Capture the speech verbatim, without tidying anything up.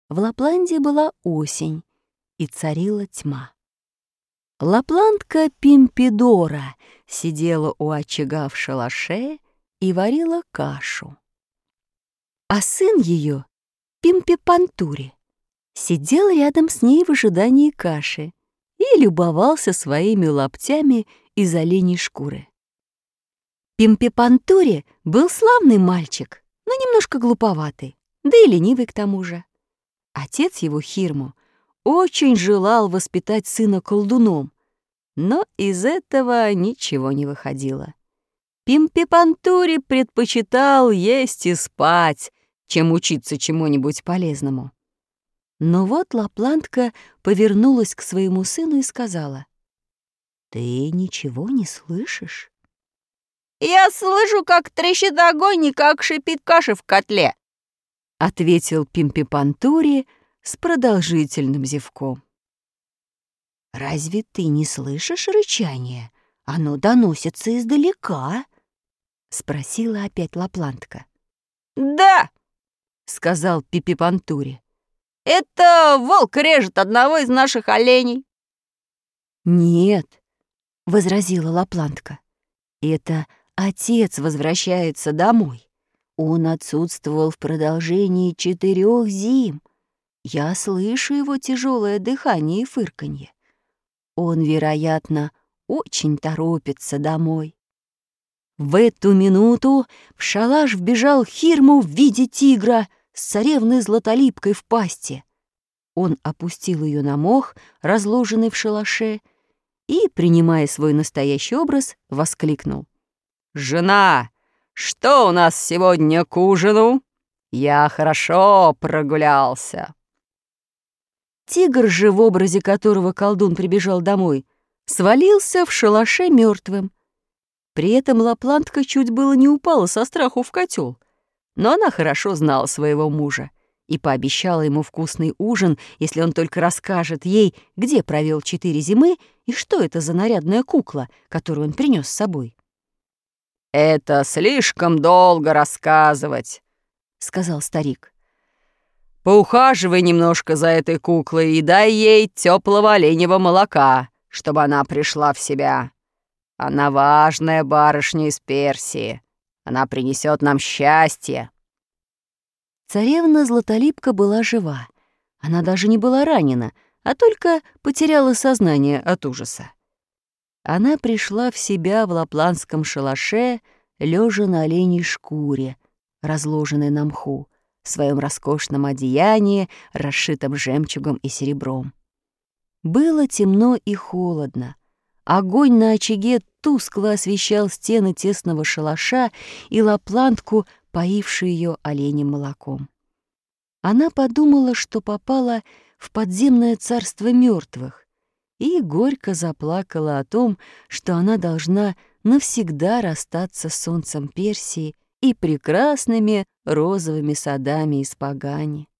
В Лапландии была осень, и царила тьма. Лапландка Пимпидора сидела у очага в шалаше и варила кашу. А сын ее, Пимпипантури, сидел рядом с ней в ожидании каши и любовался своими лаптями из оленей шкуры. Пимпипантури был славный мальчик, но немножко глуповатый, да и ленивый к тому же. Отец его, Хирму, очень желал воспитать сына колдуном, но из этого ничего не выходило. Пимпипантури предпочитал есть и спать, чем учиться чему-нибудь полезному. Но вот Лапландка повернулась к своему сыну и сказала: «Ты ничего не слышишь?» «Я слышу, как трещит огонь и как шипит каша в котле», — ответил Пимпипантури с продолжительным зевком. «Разве ты не слышишь рычания? Оно доносится издалека», — спросила опять Лапландка. «Да», — сказал Пимпипантури. «Это волк режет одного из наших оленей». «Нет», — возразила Лапландка, — «это отец возвращается домой. Он отсутствовал в продолжении четырех зим. Я слышу его тяжелое дыхание и фырканье. Он, вероятно, очень торопится домой». В эту минуту в шалаш вбежал Хирму в виде тигра с царевной Златолипкой в пасти. Он опустил ее на мох, разложенный в шалаше, и, принимая свой настоящий образ, воскликнул: «Жена, что у нас сегодня к ужину? Я хорошо прогулялся». Тигр же, в образе которого колдун прибежал домой, свалился в шалаше мертвым. При этом Лапландка чуть было не упала со страху в котел, но она хорошо знала своего мужа и пообещала ему вкусный ужин, если он только расскажет ей, где провел четыре зимы и что это за нарядная кукла, которую он принес с собой. «Это слишком долго рассказывать», — сказал старик. «Поухаживай немножко за этой куклой и дай ей теплого оленевого молока, чтобы она пришла в себя. Она важная барышня из Персии. Она принесет нам счастье». Царевна Златолипка была жива. Она даже не была ранена, а только потеряла сознание от ужаса. Она пришла в себя в лапландском шалаше, лежа на оленей шкуре, разложенной на мху, в своем роскошном одеянии, расшитом жемчугом и серебром. Было темно и холодно. Огонь на очаге тускло освещал стены тесного шалаша и лапландку, поившую ее оленем молоком. Она подумала, что попала в подземное царство мертвых, и горько заплакала о том, что она должна навсегда расстаться с солнцем Персии и прекрасными розовыми садами из Пагани.